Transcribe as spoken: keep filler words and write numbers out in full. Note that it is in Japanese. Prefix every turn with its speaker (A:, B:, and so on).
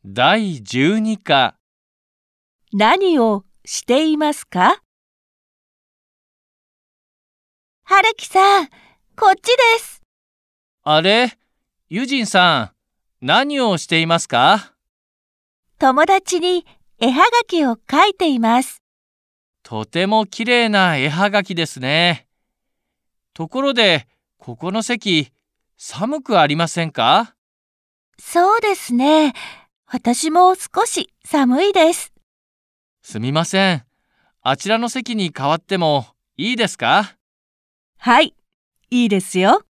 A: だいじゅうに課。
B: 何をしていますか？春樹さん、こっちです。
A: あれ、ユジンさん、何をしていますか？
B: 友達に絵はがきを描いています。
A: とてもきれいな絵はがきですね。ところで、ここの席、寒くありませんか？
B: そうですね。私も少し寒いです。
A: すみません。あちらの席に代わってもいいですか？
B: はい、いいですよ。